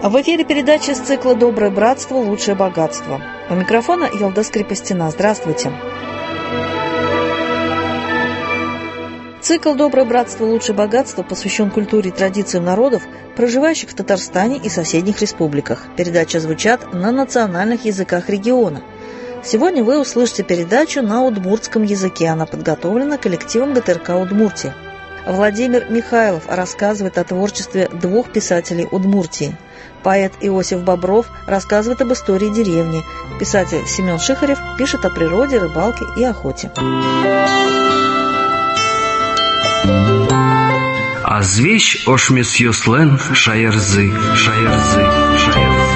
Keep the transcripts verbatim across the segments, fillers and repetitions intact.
В эфире передача из цикла «Доброе братство. Лучшее богатство». У микрофона Ялда Скрипостина. Здравствуйте. Цикл «Доброе братство. Лучшее богатство» посвящен культуре и традициям народов, проживающих в Татарстане и соседних республиках. Передачи звучат на национальных языках региона. Сегодня вы услышите передачу на удмуртском языке. Она подготовлена коллективом гэ тэ эр ка Удмуртии. Владимир Михайлов рассказывает о творчестве двух писателей Удмуртии. Поэт Иосиф Бобров рассказывает об истории деревни. Писатель Семен Шихарев пишет о природе, рыбалке и охоте. Азвещ ошмес йослен шаярзы, шаярзы, шаярзы.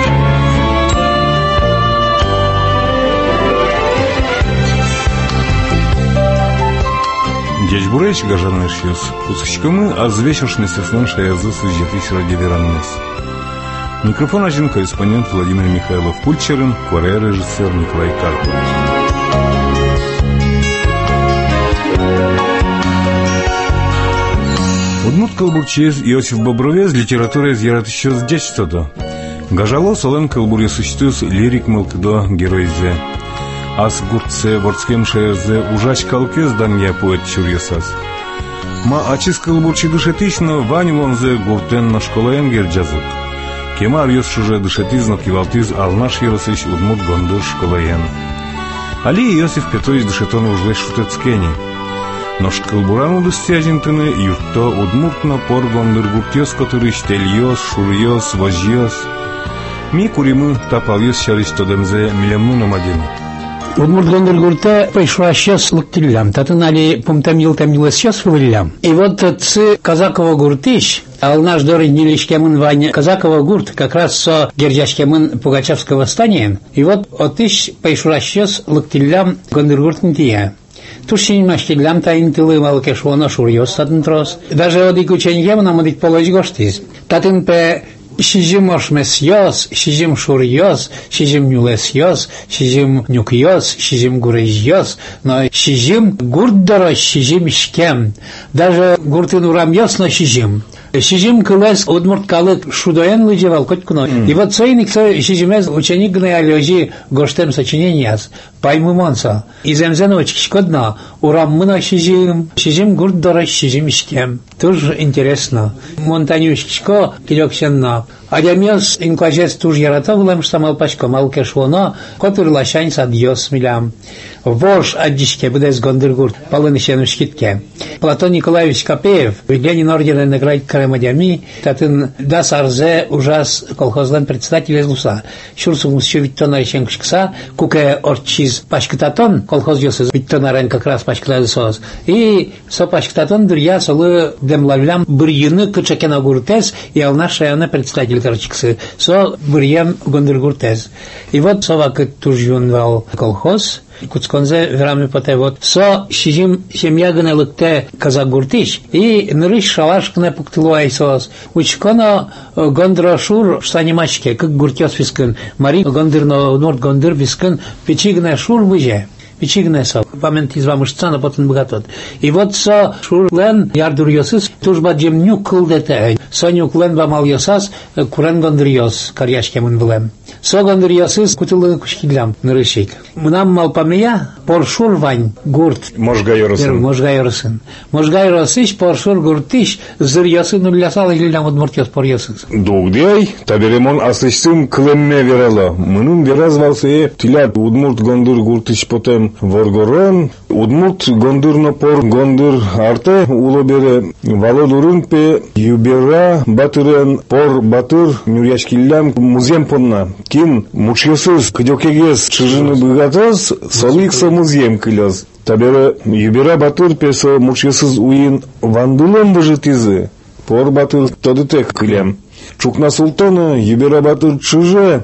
Дядь Буреч гажарный шьёс, пускачкамы азвещ ошмес йослен шаярзы суждетысь радиовераннес. Микрофон один корреспондент Владимир Михайлов Пульчерин, корея-режиссер Николай Карпов. Удмурт калбурчез Иосиф Бобровез литература из яратыщё с детства. Гажало солен калбуре существует лирик мылкдо геройзе. Ас гуртце ворцкем шаерзе ужач калкез данья поэт чурьесас. Ма ачис калбурчи душетично вань вонзе гуртен на школаен герджазук. Кема арьёс шуже душетиз но кивалтиз алнаш еросыч удмурт гондур школаен. Али Иосиф Петрович душетон ужле шутецкени. Но шкалбурану достяжентыны юрто удмуртно пор гондур гуртёс, который штельёс, шурьёс, вожьёс. Ми куримы тапалёс шариш тодемзе милемну намаден. Удмурт гондур гурта пришла сейчас луктилям. Татын али пумтамил тамила сейчас вылилям. И вот цы казакова гуртыш, ал наш дорый нилишкемын Ваня казакова гурт, как раз со гердяшкемын Пугачевского восстания. И вот отыш пришла сейчас луктилям гондур гуртын тия. Тушин маштилям тайн тылы малкешвона шурьёс татын трос. Даже одик ученьем нам одик полоч гоштиз. Татын пе шижим ошмес йос, шижим шурьёс, шижим нюлес йос, шижим нюк йос, шижим гурейж йос, но шижим гурт дорож, шижим шкем. Даже гуртын урам йос, но шижим. Шижим кылес удмурт калык шудоен лыжевал коть куно. И вот цойник шижимез ученик гны алёжи гоштем сочиненияс. Паймы монса. Иземзенович шкодно. Урам мына шижим. Шижим гурт дорож, шижим шкем. Тоже интересно. Монтанюшкишко килёксенно. Адямёс инкладжец туж яратовлем, что мал пачко мал кешвоно, котыр лашань сад йос милям. Вож аддишке будес гондыргурт, полынышену шкитке. Платон Николаевич Капеев, Ленин ордена наград Карамадями, татын дас арзе ужас колхозлен председатель из Луса. Шурсум еще виттона реченкшкса, куке орчиз пачкататон, колхоз йос виттона рен как раз пачкататон. И со пачкататон дырья солы демлавлям бырьыны кычакена гуртес, и алнашаяна председатель Карчиксы, со бырьям гондыргуртес. И вот совак тужюнвал колхоз, Куцконзе верами поте вот со шижим семья гнелыкте казагуртиш и нырыш шалаш кне пуктылуай сос учконо гондрошур штанимачке как гуртёс вискын мари гондырно норд гондыр вискын печигне шур выже печигне со память из вам штана потом богатот и вот со шурлен ярдур йосыс тужба джем нюкл дете со нюклен бамал йосас курен гондырьос карьяшке мун булем со гондырьосыс кутылы кушкидлям нырышик мнам мал памия поршур вань гурт можгайорсын можгайорсын можгайорысыш поршур гуртиш зырьосы нулясал илям удмуртьос порьосыс дугдей таберемон асыштым клемме верала мунун веразвалсы тилят удмурт гондур гуртиш потем воргорон удмурт гондурно пор гондур арте улобере валодурун пе юбера батырен пор батыр нюряшкиллям музем понна кин мучьосыз кдёкегес чыжыны быгатоз соликса музем кылёз табере юбера батыр песо мучьосыз уин вандулон быжытизы пор батыр тодытек кылям чукна султана юбера батыр чыже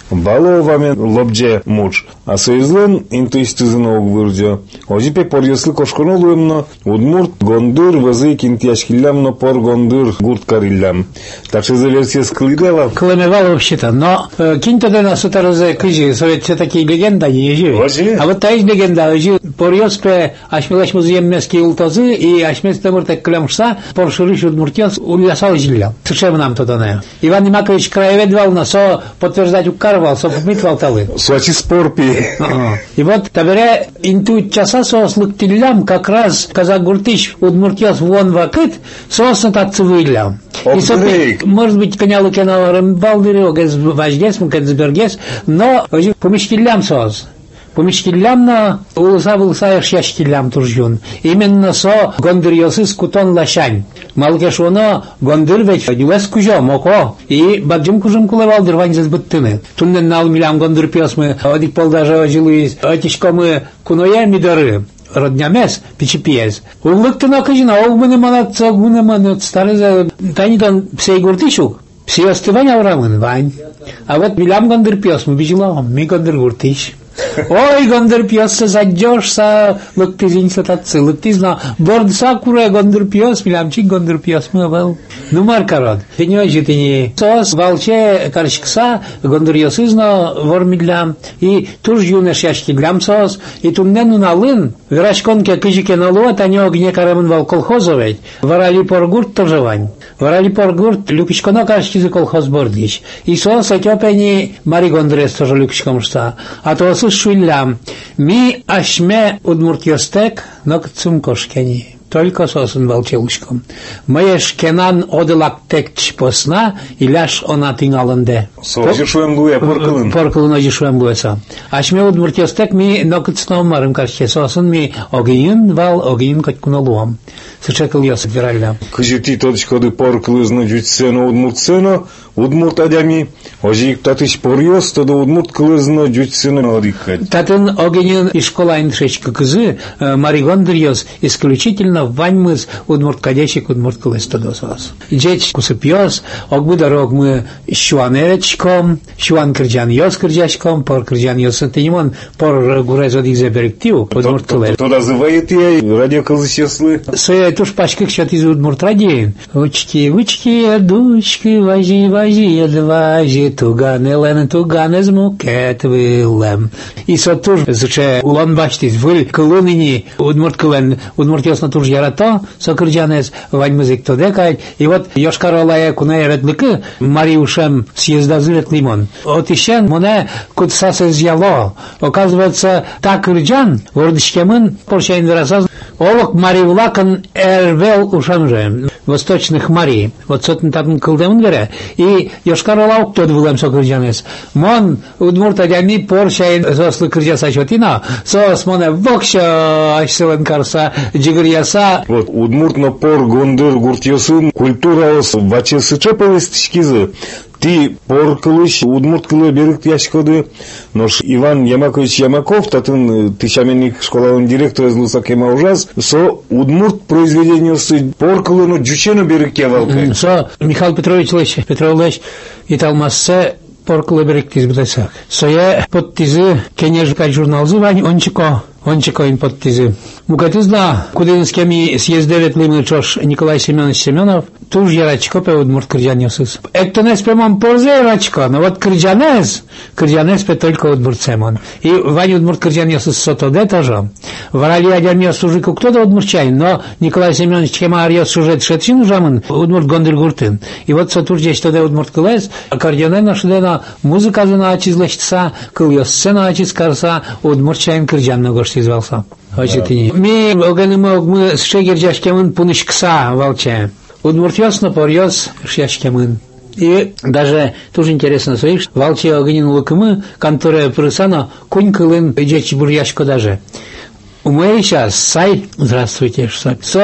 баловами лобже муч. А соизлен интуистизно угвырдё. Ожипе порьёслы кошконолуемно удмурт гондыр вазы кинтяшкиллямно пор гондыр гурт кариллям. Так что за версия склидала. Клемевал вообще-то, но кинь-то до нас это разы кыжи, совет все такие легенды не ежи. А вот та есть легенда, ежи порьёспе ашмелаш музеем местские ултазы и ашмес тамуртек клямшса порширыш удмуртёс улясал жилля. Совершенно нам туда не. Иван Немакович краеведвал на со подтверждать укарвал, со помитвал талы. Суачи спорпи. И вот табере интуит часа со слыктиллям как раз казак гуртыш удмуртёс вон вакыт сосно тацывылям. И со может быть конялы кенал балдыре огез важгес мукет збергес, но помещиллям сос. Помещиллям на улыса улыса шящиллям туржун. Именно со гондыр йосыз кутон лашань. Малкеш оно гондыр ведь дювес кужо моко. И баджим кужым кулевал дырвань зазбыттыны. Туннен нал милям гондыр пьес мы одик пол даже ожилуис. Отичко мы куноя мидоры. Роднямес, пичипиез. Улыкты на кажина, олгмыны малатца, гуны манат, старый за... Танитон псей гуртишук. Псей остывань аврамын, вань. А вот милям гондыр пьес мы бежила, ми гондыр гуртиш. Ой, гондыр пьеса задёшься, лыктызинься татцы, лыктызна, бордса куре гондыр пьес, милямчик гондыр пьес мы был. Ну, маркарод. Ты не очень, ты не... Сос, волче, карчкса, гондыр йосызна, вормидлям, и туж юнеш яшки глям сос, и туннену налын, верашконке кыжике налуат, они огне карамын вал колхозовать, варали поргурт тоже вань. Варали поргурт, люкичконо карчки за колхоз бордгич. И сос, отёпени, мари гондрес тоже люкичком шта. А то швиллям. Ми ашме удмуртьостек, но к цумкошкени. Только сосын волчелушком. Мое шкенан оделактек чпосна, и ляш она тингаланде. Сожишуем луя поркалын. Поркалын ожишуем луяса. Ашме удмуртьостек ми нокыцнов марым карче сосын ми огиин вал огиин качкуналуам. Сычекал я собирали. Кыжити тодышкоды поркалызно джутсено удмуртсено, удмурт адями, ожик татыш порьёс, тода удмурт кылызно джутсено одикать. Татын огиин и школа иншечка кызы, маригондырьёс исключительно ваньмыз удмурт кадечик удмурт кылыз тодосос. Джеч кусыпьёс, огбы дорог мы щуанеречком, щуан кырджан йос кырджачком, пор кырджан йос сантенимон, пор гурезо дигзеберектив, удмурт кылыз. То называет я радио кылысеслы. Своя туш пачкик счет из удмурт радиен. Учки, учки, дучки, важи, важи, едважи, тугане лен, тугане змукет вилем. И со туш, заче улан баштис, выл кылыныни, удмурт кылен, удмурт ясно туш ярато, со кырджанес, вань музык то декай, и вот Йошкар-Олая кунай редлыки, Мариушем съезда зылет лимон. От ищен, моне кутсасы з'яло. Оказывается, так кырджан, вордышкемын, порчаин верасаз, олок Мариулакан эрвел ушамже, восточных Марий. Вот сотен там кылдемын вере. И Йошкар-Ола уктод вылем со кырджанес. Мон удмурт адями порчаин сослы кырджаса чотина, сос моне вокша ашсылын карса, джигырьяса. Вот, удмуртно пор гондыр гуртьёсын культура ос ваче сычеповестичкизы. Ты поркылыш, удмурт кылы берик яшкоды, нош Иван Ямакович Ямаков, татын тысячаменник школалын директор злуса кема ужас, со удмурт произведениосы поркылы, но джучено берик явалкай. Со Михаил Петрович Лещ, Петрович и талмассе поркылы берик тизбдайсак. Со я под тизы кенежка журналзы вань ончико. Ончико ин под тизы. Мукатызна, кудынскими съездевет лимы чош Николай Семенович Семенов, туж ярачко пе удмурт кырджанёсыз. Эктонес пе мам порзе ярачко, но вот кырджанес, кырджанес пе только удмурт семон. И вань удмурт кырджанёсыз сотоде тоже. Варали адярмёс ужику кто-то удмурчайн, но Николай Семенович кема арьёс сюжет шетчин ужамын, удмурт гондыр гуртын. И вот сотур здесь тоде удмурт кылез, аккордеонен нашдена музыка зана ачизлэчтса, кыльёс сцена ачизкарса, удмурчайн кырджанно горш извался. Очетини. Ми огенемо мы с шегерджашкемын пунышкса волче. Удмуртьёсно порьёс шяшкемын. И даже тоже интересно, слышишь, волче огенин лукымы, конторе прысано, кунь кылын джечи бурьяшко даже. У меня сейчас сай, здравствуйте, со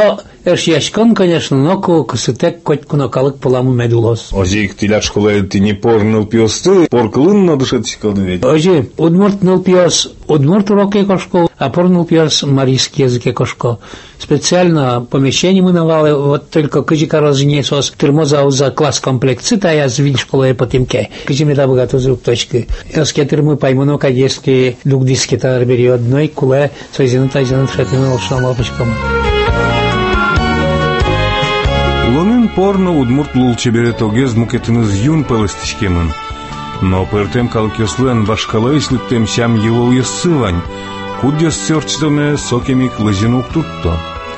эш яшкон, конечно, но ку кысытек коть кунокалык поламу медулос. Озик тилят школа ты не порнул пьосты, порклын надо шатчикал ведь. Ожи, удмурт ныл пьос, удмурт уроки кошко, а порнул пьос марийский языке кошко. Специально помещение мы навали, вот только кыжика разженесос, термоза за класс комплекцита, я звин школы по тимке. Кыжи мне да богато звук точки. Эске термы поймуно, кадески, люкдиски тарбери одной, куле, сойзинута, изинут, шатину, шалом лапочком. Улонын порно удмурт лулчебере тогез мукетиныз юн пелестишкемын. Но пертем калкеслен башкала ислыптем сям его уессывань, кудес сёрчтоме сокемик лыжинук тутто.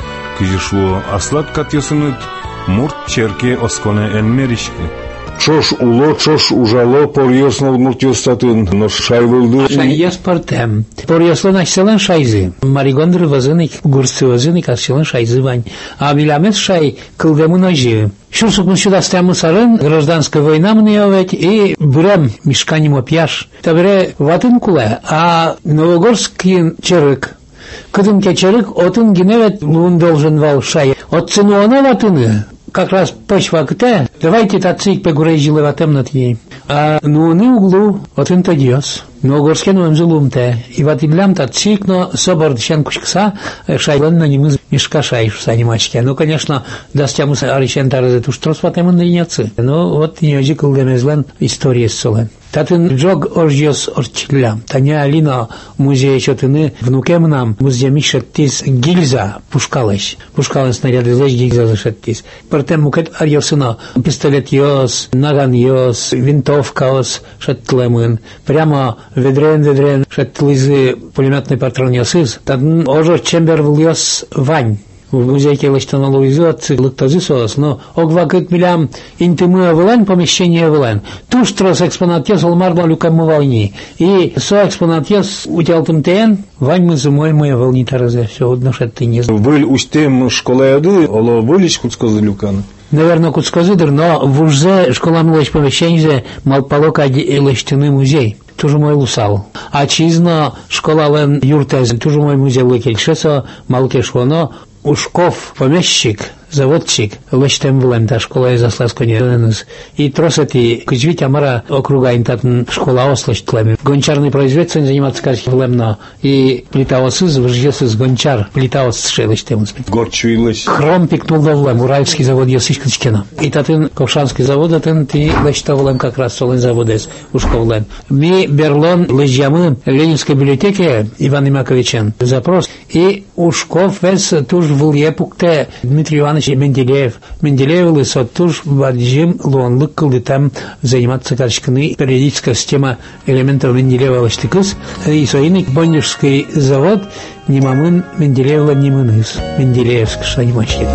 Кыжишло аслат катьесыныт мурт черке осконе энмеришки. Чош уло, чош ужало, порьесно удмуртиостатын, но шайвылды... Шайес портем. Порьесло начселен шайзы. Маригондры вазыник, гурсы вазыник, асселен шайзы вань. А вилямет шай кылдему ножи. Шурсук мы сюда стяму сарын, гражданская война мне овет, и бурем мешканем опьяш. Табере ватын куле, а новогорский черык. Кыдымке черык, отын геневет лун должен вал шай. От цену она ватыны. Как раз почва кте, давайте тацик пегурейжилы ватем над ей. А ну не углу, вот он тадиос. Но горске ну эмзулумте. И вот и блям тацик, но собор дщен кучкса, шайлан на ним мешка шайш в санимачке. Ну, конечно, дастямус аричен таразет уж трос ватем он риняцы. Ну, вот не ожикал демезлен история с солен. Татын джог оржиос орчлям. Таня алина музей чотыны внукем нам музей шаттис гильза пушкалыш. Пушкалын снаряды злэш гильза зашаттис. Портем мукет арьосына пистолет йос, наган йос, винтовка йос шаттлемын. Прямо ведрен-ведрен шаттлызы пулеметный патрон йосыз. Татын ожо чембер в йос вань. В музейке лыштаналуизуат лыктазы соос, но огвакыт милям интимы авылан, помещение авылан. Туш трос экспонатьес олмарда люкам войни. И со экспонатьес утялтым тен, вань мы зимой мы волни таразе, все одношет ты не знал. Выль устем школа яды, оло вылич куцкозы люкан. Наверное, куцкозыдыр, но в уже школа мылыч помещение малпалока лыштаны музей. Тоже мой лусал. А чизно школа лен юртез, тоже мой музей лыкельшесо, малкешлоно, Ушков, помещик, заводчик, лыштем влем, та школа из Асласконец. И тросети, кучвить амара округа интатн школа ослыштлеми. Гончарный производитель заниматься каждый влемно. И плитаосыз, вржесыз гончар, плитаос шелыштем. Горчуилась. Хром пикнул до влем, Уральский завод Ясышкачкина. И татын Ковшанский завод, татын ты лышта влем как раз солен заводес, ушков влем. Ми берлон лыжьямы Ленинской библиотеке Иван Имаковичен. Запрос. И Ушков вес туж в Ульепукте Дмитрий Иванович Менделеев. Менделеев лысот туж ваджим луанлык кылды там заниматься качканы. Периодическая система элементов Менделеева лаштыкыз. И соиник Боннежский завод Немамын Менделеева Немыныз. Менделеевск шанимачки.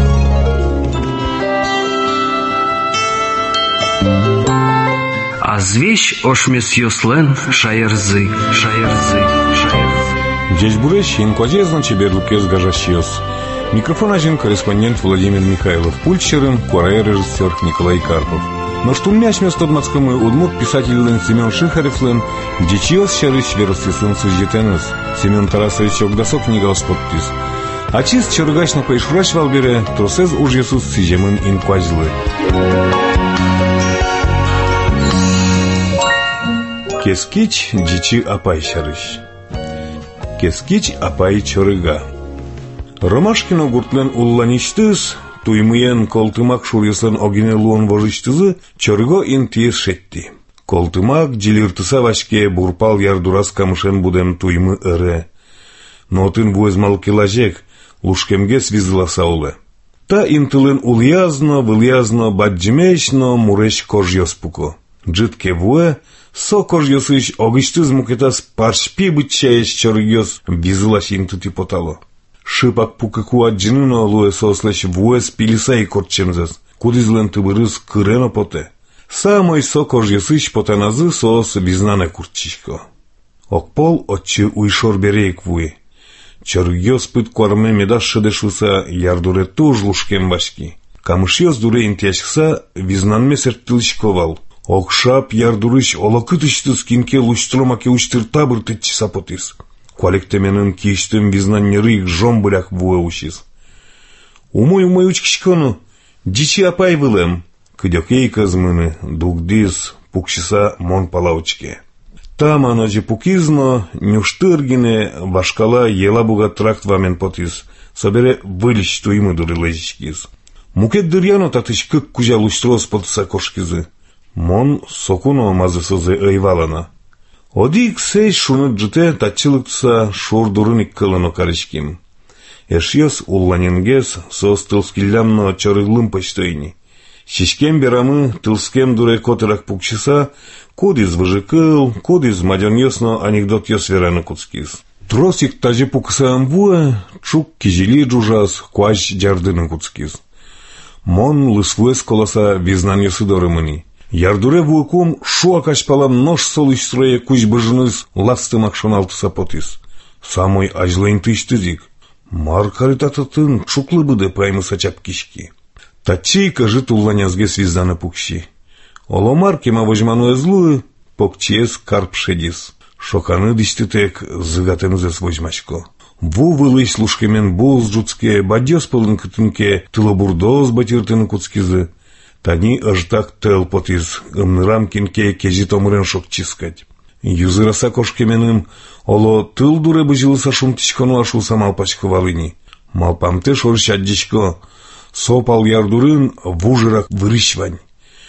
А звещ ошмес йослен шаерзы, шаерзы, шаерзы. Здесь бурещ, инквазезно чеберлукез гажащиос. Микрофон один корреспондент Владимир Михайлов, пульчерым, куарай режиссер Николай Карпов. Но что мяч вместо Дмацкамы удмурт писатель Лен Семен Шихарев-Лен, дичиос щарыш веростесын суждетенес, Семен Тарасович Огдасок книгас подпис. А чист чыргач на поишврач валбере, тросез уж Иисус сижемын инквазлы. Кескич дичи апай щарыш. Кескич апай чорыга. Ромашкино гуртлен уллаништыз, туймыен колтымак шурьеслен огине луон вожиштызы, чорыго интиес шетти. Колтымак джилиртыса вашке бурпал ярдурас камышен будем туймы ыре. Нотын буэзмал килажек, лушкемге свизласа уле. Та интылын ульязно, вылязно, баджимешно, муреш кожьёспуко. Джитке буэ, со кожьёсыш огиштыз мукетас паршпи бычаеш чорыгёс визылаш интути потало. Шипак пукаку аджиныно луэ сослэш вуэс пилисай корчемзес, кудизлен тыбырыз кырено поте. Самой со кожьёсыш потаназы соос визнане курчишко. Окпол отчы уйшор берейк вуэ. Чорыгёс пыт куарме медаш шедешуса ярдуре туж лушкем башки. Камышьёс дуре интяшкса визнанме сертылышковал. Окшап ярдурыш олакытыштыз кинке луштромаке уштыртабыр тытчи сапотис. Коллектеменын киштым визнаннерыйк жомбыряк вуэ ушиз. Умой, умой, учкишкону, дичи апай вылем. Кыдёкей кызмыны, дугдиз, пукшиса мон палаучке. Там оно же пукизно, нюштыргине, башкала ела буга тракт вамен потиз, собере вылищ туимы дурылэжичкиз. Мукет дырьяно татыш кык кужа луштрос потыса кошкизы. Мон сокуно мазысызы ыйвалана. Одик сей шуны джыте татчылыктса шур дурыник кылыно карышким. Эшьёс улланингес сос тылскиллямно чарыглым почтойни. Шишкем берамы тылскем дуре котырак пукчиса, код из выжикыл, код из мадёньёсно анекдот ёс вераны куцкиз. Тросик тажи пуксаам буэ, чук кижили джужас, куаш джардыны куцкиз. Мон лысвуэс колоса визнан ёсы дорымыни. Ярдуре вуэком шуа качпалам нож солыш строе куч быжыныз ластымак шоналтыса потиз. Самой ажлайн тыштызик. Маркаритататын чуклы быды праймыса чапкишки. Татчейка жит улланязге свизданы пукши. Оломар кема вожману эзлуы, покчез карп шедис. Шоканы дистытек зыгатымзес вожмашко. Ву вылыш слушкемен боз жуцке, бадьёс пылын кытынке, тылобурдоз батиртыны куцкизы. Тани ажтак тел потиз, ымнырам кинке кежит омырен шокчискать. Юзыраса кошкеменым, оло тыл дуре быжилыса шумтичкону ашулса малпачко валыни. Малпамте шоршаддичко, сопал ярдурын вужырак вырыщвань.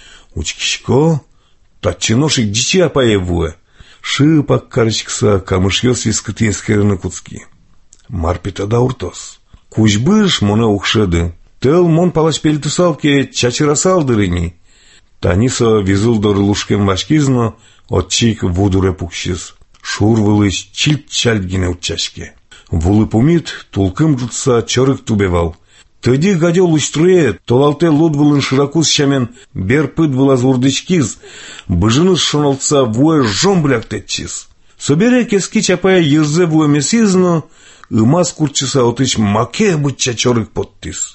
Учкишко, татчиношик дичи апаевуэ, шипак карычкса камышьёс вискыты ескерыны куцки. Марпита дауртос. Кучбыш моне ухшеды. Тел мон палач пельтусалке чачырасалдырыни. Танисо визул доры лушкем вашкизно, отчик вудуре пукшиз. Шур вылыш чильт-чальтгине учачке. Вулы пумит, тулкым жутса чорык тубевал. Тыди гадё луштруе, толалте луд вылын ширакус щамен бер пыт вылаз урдычкиз, быжыныз шоналтса вуэ жом бляктетчиз. Собере кески чапая ежзе вуэ месизно, ымаз курчыса отыч маке быча чорык поттиз.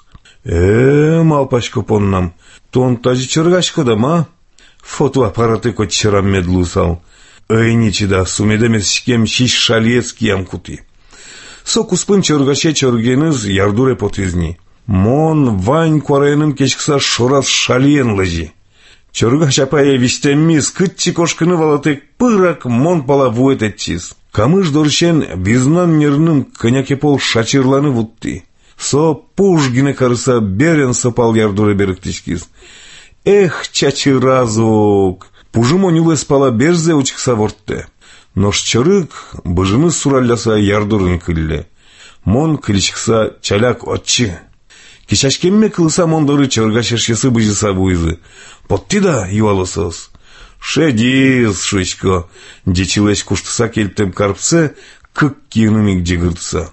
Э, малпачко поннам, тон тажи чоргачко да ма? Фотоаппараты котчарам медлусал. Эйничи да сумедемес шкем шиш шалецки ямкути. Сокуспын чоргаче чоргеныз ярдуре потизни. Мон вань куарайным кечкса шораз шалиен лыжи. Чоргач апая вистеммиз кытчи кошкыны валатек пырак мон пала вуэтетчиз. Камыш дорщен визнан нерным конякепол шачырланы вутти. Со пушгине карыса берен сопал ярдуре беректичкиз. Эх, чачыразук! Пужымо нюле спала берзе учкса вортте. Нош чорык быжыны суралляса ярдурын кылле. Мон кылычкса чаляк отчы. Кичашкемме кылыса мондоры чорга шершесі быжыса буйзы. Потти да юалысыз. Шедиз, шучко. Дичилеш куштыса келттем карпсе, кык киынымик жигыртса.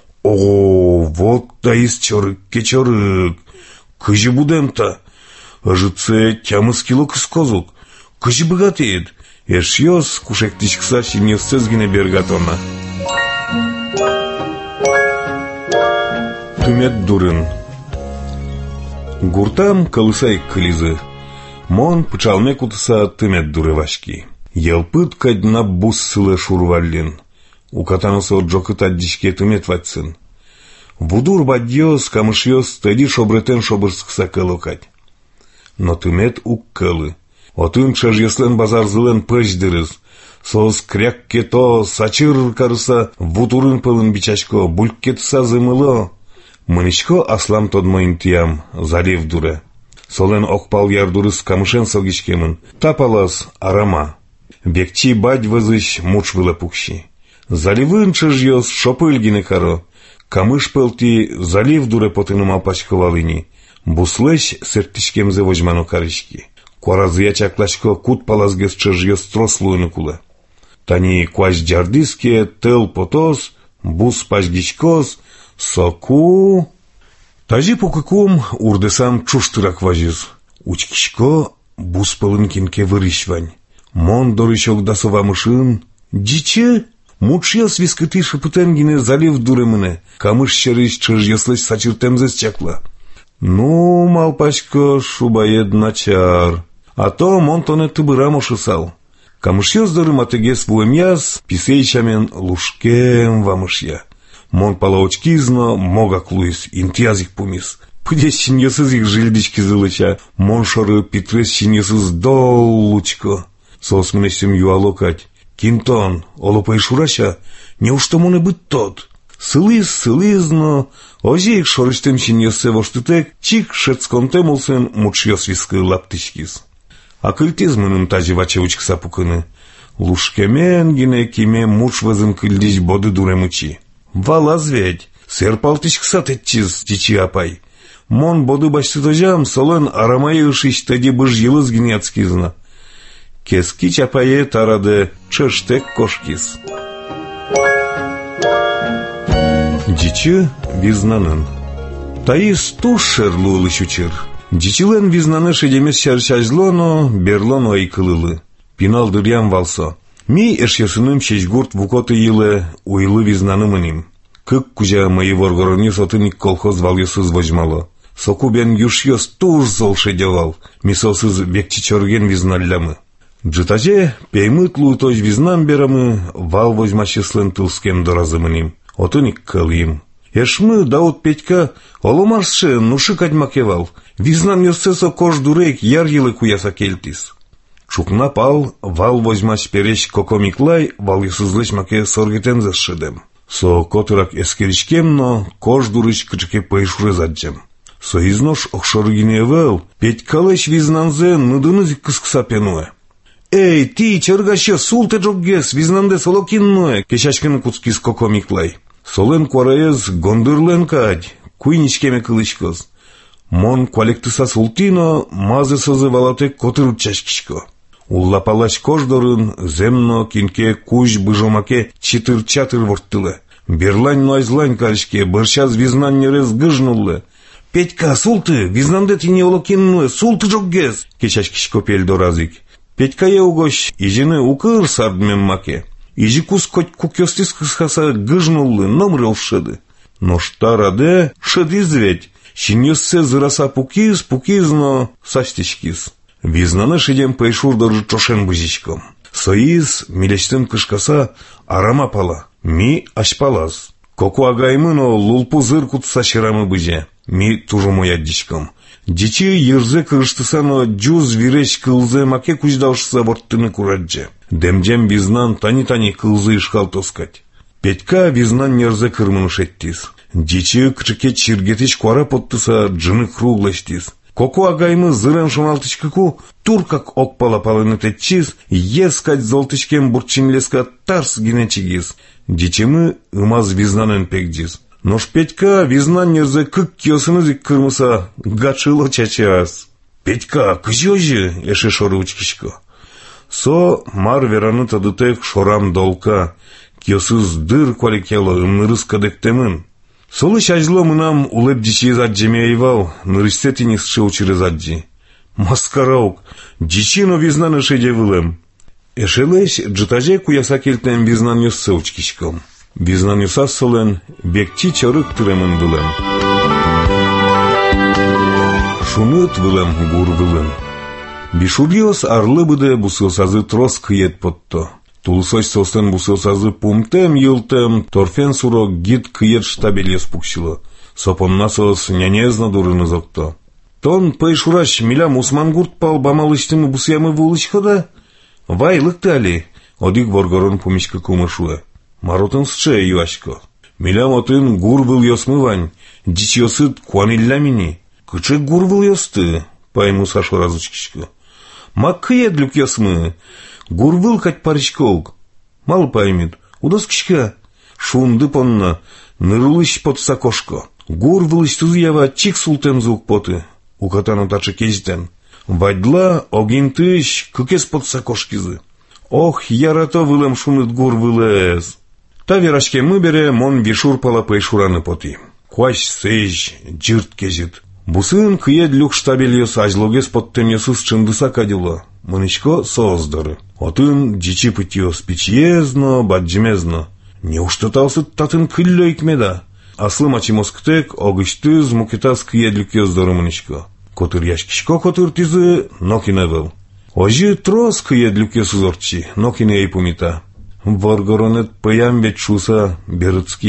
О, вот да из чорыкке чорык. Кыжы будем-то. Ажыце тямыз кило кыскозук. Кыжы богатеет. Эшьёс кушектичкса шиньёссезгине бергатона. Тумет дурын. Гуртам калысай кылизы. Мон пычалме кутыса тымет дуры вашки. Елпыт кадна буссылы шурваллин. Укатанысы отжокыт аддишке тымет ватсын. Вудур бадьёс, камышьёс, тыди шобретен шобырскса кылыкать. Но тымет ук кылы. Отын чажьеслен базар зылен пыждырыз. Сос крякке то сачыр карыса вутурын пылын бичачко булькетса зымыло. Мыничко аслам тодмойын тиям, залив дуре. Солен окпал ярдурыз камышен сылгичкемын. Тапалас арама. Бекчи бадь вызыш муч вылы пукши. Заливын чажьёс шопыльгине каро. Камыш пылти залив дуре потыным алпачковалыни. Буслэш сертишкемзе вожмано карышки. Куаразыя чаклашко кут палазгес чажьёс трослуйны кулы. Тани куаш джардиске тел потос, бус пажгичкос, соку... Тажи покыкум урдесам чуштырак важиз. Учкишко бус пылынкинке вырыщвань. Мон дорычок дасова мышын. Диче? Мучья свискыты шыпытенгине залив дуремыне. Камыш чарыш чажьёслэш сачыртемзес чакла. Ну, малпачко, шубаед начар. А то монтоне тыбырамо шысал. Камышьёс дырым атыгес вуэмьяс, писейчамен лушкем вамышья. Мон палаочкизно могак луис, интязик пумис. Пуде синьосыз их жильдички зылыча, мон шоры питрес синьосыз доллучко. Сосмынесем юалокать. Кинтон, олопай шураша, неужто моны быть тот? Сылыз, сылызно, озеик шорыстем синьосе воштытек, чик шецконтем улсын мучьос вискы лаптычкиз. А кыльтез мынын тажи вачевучк сапукыны. Лушкемен гине киме муч вазын кыльдич боды дуремучи. Валаз ведь, серпалтычкса тетчиз, дичи апай. Мон боды башсытожам, солен арамайы ышыш теди быж йылыз гинецкизна. Keski çapayı taradı, çöştek koşkiz. Дичи визнанын. Таис туш шерлулы шучыр. Дичилен визнаны шедемес шаршажлоно, берлоно айкылылы. Пинал дырьям валсо. Ми эшьесыным шешгурт вукоты йылы, уйлы визнанымыним. Кык кужа мои воргорони сотыник колхоз валюсыз возьмало. Соку бен юшьёс туш зол шедевал, мисосыз бекчи чорген визналлямы. Джитаже пеймытлу тож визнам берамы, вал возьмачеслен тылскем доразымыним. Отыник кылым. Эшмы Даут Петька оломаршы нушы кадьмакевал. Визнам йосцесо кош дурек яр йылы куяса кельтис. Чукна пал, вал возьмач переш кокомиклай, вал йосызлыч маке соргетензес шедем. Со котырак эскеричкемно, кош дурыч кычке пейшуры заджем. Со изнош охшоргиневел, Петькалыч визнанзе ныдынызик кыскса пенуэ. Эй, ти, чергаше, султе джоггес, визнанде солокинное, кешачкин куцкис кокомиклай. Солен куараез гондырлен кадь, куйничкеме кылычкоз. Мон куалектыса султино, мазе созы валате котыр чашкишко. Уллапалач кождорын, земно, кинке, куж, быжомаке, читыр-чатыр ворттылы. Берлань нуайзлань калышке, бырчас визнан нерез гыжнуллы. Петька, султы, визнанде тине олокинное, султы джоггес, кешачкишко пельдоразик. Петька еугош, ижины укыр сардмен маке. Ижи кус коть кукёстис кысхаса гыжнуллы, номрел шеды. Но штараде шедиз ведь, шиньёссе зыраса пукиз, пукизно састичкиз. Визнаны шедем пейшур доржы чошен бузичком. Соиз, милештен кышкаса, арама пала, ми ашпалаз. Коку агаймыно лулпу зыр кутса ширамы быже, ми тужому яддичком. Дичи ерзе кырыштысано джуз виреч кылзе маке кучдалшыса борттыны кураджи. Демжем визнан тани-тани кылзы ишкал тоскать. Петька визнан нерзе кырмыны шеттиз. Дичи кычыке чиргетич куара поттыса джыны круглаштиз. Коку агаймы зырен шоналтычкыку тур как окпала палыны тетчиз, ескать золтычкем бурчинлеска тарс гинечигиз. Дичимы ымаз визнанен пекдиз. Нош Петька визнан нерзе кык киосынызик кырмыса гачыло чачас. Петька, кызёжы, эше шоры учкишко. Со мар вераны тадытек шорам долка, киосыз дыр квалекело ымнырыз кадектемын. Солы шажло мынам улеп дичиз аджемеевал, нырыстетинис шеучирыз аджи. Маскараук, дичино визнаны шеде вылем. Эшелеш джитаже куяса келтен визнан ёссе учкишком. Визнан юсас солен, бекчи чорык тыремын вылем. Шунут вылем гур вылем. Бишурьос арлы быде бусылсазы трос кыет потто. Тулсоч состен бусылсазы пумтем йылтем, торфен сурок гид кыет штабельес пукшило. Сопон насос нянезна дурыны зокто. Тон пейшурач милям усмангурт пал бамалыштымы бусямы вулычкода? Вай лыктали, одик воргорон пумичка кумышуэ. Маротын сче юашко. Милям отын гур был йосмывань, дичь йосыт куанилля мини. Кычы гур был йосты, пайму сашу разучкишко. Мак кыедлюк йосмы, гур был кать паричколк. Мал паймит, удоскишка. Шунды понна, нырылыш под сакошко. Гур вылыш тузьява чик султем звук поты. У катана тачы кезден. Вадьла огинтыш кыкес под сакошкизы. Ох, ярато вылем шуныт гур вылез. Та верашке мы бере мон вишур пала пейшураны поти. Кваш сейж, джирт кезит. Бусын кыед люк штабельёс ажлогес поттем ёсус чындыса кадило. Мынычко создары. Отын дичи пытьёс пичьезно, баджимезно. Неужто таусыт татын кыллё икмеда? Аслы мачимосктек огыштыз мукетас кыед люк ёздары мынычко. Котыр яшкишко котыр тизы нокиневел. Ожи трос кыед люк ёсузорчи, нокине эйпумита. Воргоронет пыям ведь шуса берыцки.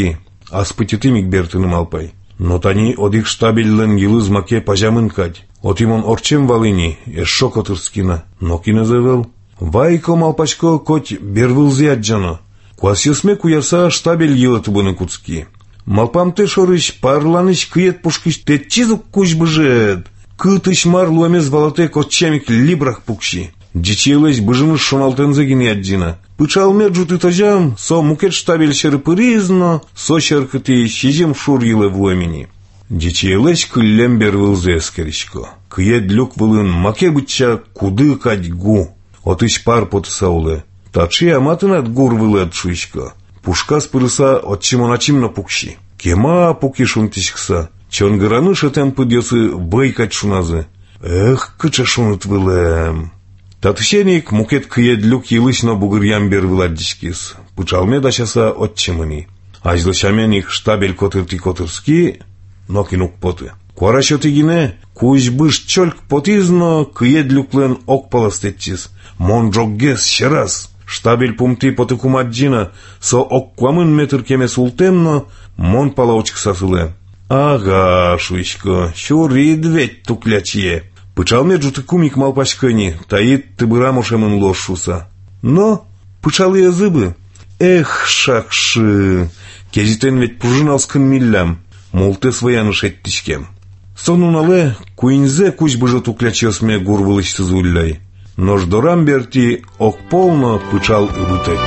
аспытитымик бертыным алпай. Но тани одик штабеллен йылыз маке пажамын кать. Отимон орчем валыни, эшшо котырскина. Но кинезевел. Вайко малпачко коть бервылзе аджано. Квасьесме куяса штабель йылы тубыны куцки. Малпам ты шорыш парланыш кыет пушкиш те чизук куш быжет. Кытыш мар луамез валате котчемик либрах пукши. Дичелесь быжыныш шоналтензе гини аджина. Пычал меджут тажам, со мукет штабель шерпыризно, со шеркыты щизем шур йылы вуэмини. Дичелесь кыллем бервылзе эскеришко. Кыет люк вылын маке быча куды кать гу. Отыш пар потысаулы. Тачи аматынат гур вылы отшуишко. Пушка спырыса отчимоначим на пукши. Кема пуки шунтишкса. Чонгыраны шетем пыдесы бейкать шуназы. Эх, кыча шунут вылэм. Татышеник мукет кыет люк йылышно бугырьям бер выладдишкис. Пычалме дачаса отчимыни. Ажлышаменик штабель котырти-котырски, но кинук поты. Куарашотыгине, куш быш чольк потизно кыет люклен ок паластетчис. Мон джоггес щераз. Штабель пумти потыкумаджина, со окквамын метр кеме султемно, мон палаучк сасыле. Ага, шуйшко, щурид ведь туклячье. Пычалме джуты кумик малпачкани, таит тыбырамушемын лошуса. Но, пычалые зыбы. Эх, шакши, кезитен ведь пружиналскын миллям, молте свояны шеттичкем. Сонунале, куинзе куч быжы туклячьесме гурвылыч сызулляй. Нож дорам берти ок полно пычал ыбытек.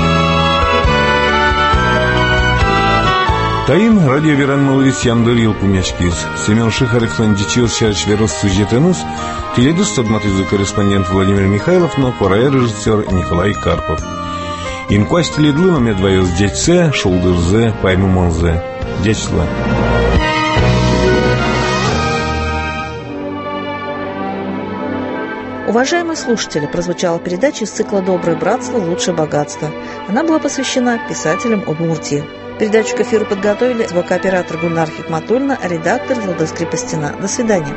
Таин радио веран малырис яндырил пумячкиз. Семен Шихаревлен дичил щарч верос сюжетенус, теледус стадматызы корреспондент Владимир Михайлов, но порая режиссер Николай Карпов. Инкуась теледлыма медвоез дечсе, шулдырзе, паймы монзе. Дечла. Уважаемые слушатели, прозвучала передача из цикла «Доброе братство. Лучшее богатство». Она была посвящена писателям Удмуртии. Передачу к эфиру подготовили звукооператор Гульнар Хикматульна, редактор Влада Скрипостина. До свидания.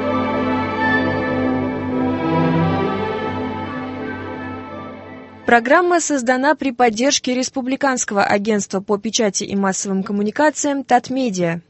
Программа создана при поддержке Республиканского агентства по печати и массовым коммуникациям «Татмедиа».